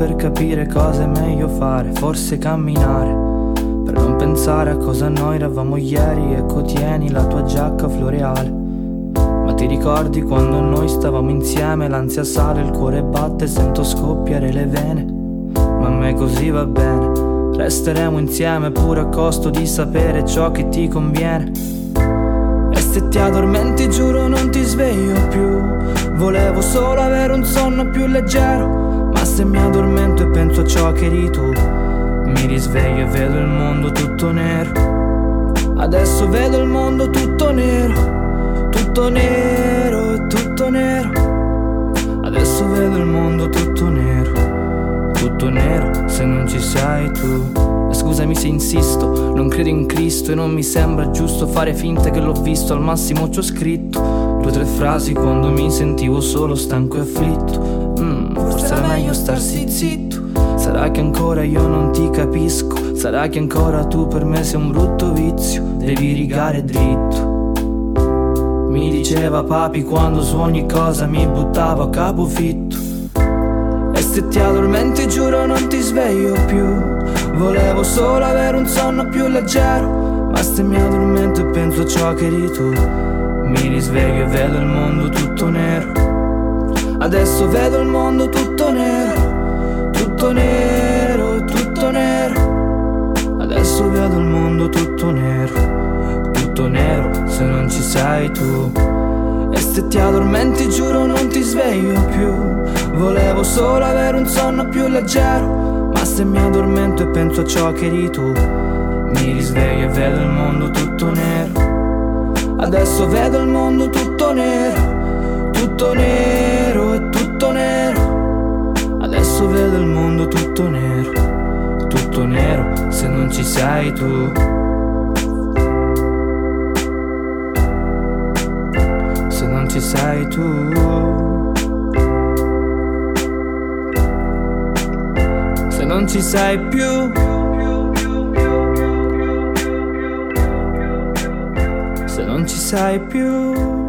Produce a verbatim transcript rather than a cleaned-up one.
per capire cosa è meglio fare, forse camminare, per non pensare a cosa noi eravamo ieri. Ecco, tieni la tua giacca floreale. Ma ti ricordi quando noi stavamo insieme? L'ansia sale, il cuore batte, sento scoppiare le vene. Ma a me così va bene, resteremo insieme pure a costo di sapere ciò che ti conviene. E se ti addormenti giuro non ti sveglio più, volevo solo avere un sonno più leggero. Ma se mi addormento e penso a ciò che eri tu, mi risveglio e vedo il mondo tutto nero. Adesso vedo il mondo tutto nero, tutto nero, tutto nero. Adesso vedo il mondo tutto nero, tutto nero se non ci sei tu. E scusami se insisto, non credo in Cristo e non mi sembra giusto fare finta che l'ho visto. Al massimo ci ho scritto due o tre frasi quando mi sentivo solo, stanco e afflitto. mm, Forse era meglio starsi zitto. Sarà che ancora io non ti capisco, sarà che ancora tu per me sei un brutto vizio. Devi rigare dritto, mi diceva papi quando su ogni cosa mi buttavo a capofitto. E se ti addormenti giuro non ti sveglio più, volevo solo avere un sonno più leggero. Ma se mi addormento e penso a ciò che eri tu, mi risveglio e vedo il mondo tutto nero. Adesso vedo il mondo tutto nero, tutto nero, tutto nero. Adesso vedo il mondo tutto nero, tutto nero se non ci sei tu. E se ti addormenti giuro non ti sveglio più, volevo solo avere un sonno più leggero. Ma se mi addormento e penso a ciò che eri tu, mi risveglio e vedo il mondo tutto nero. Adesso vedo il mondo tutto nero, tutto nero e tutto nero. Adesso vedo il mondo tutto nero, tutto nero se non ci sei tu. Se non ci sei tu, se non ci sei più, se non ci sei più.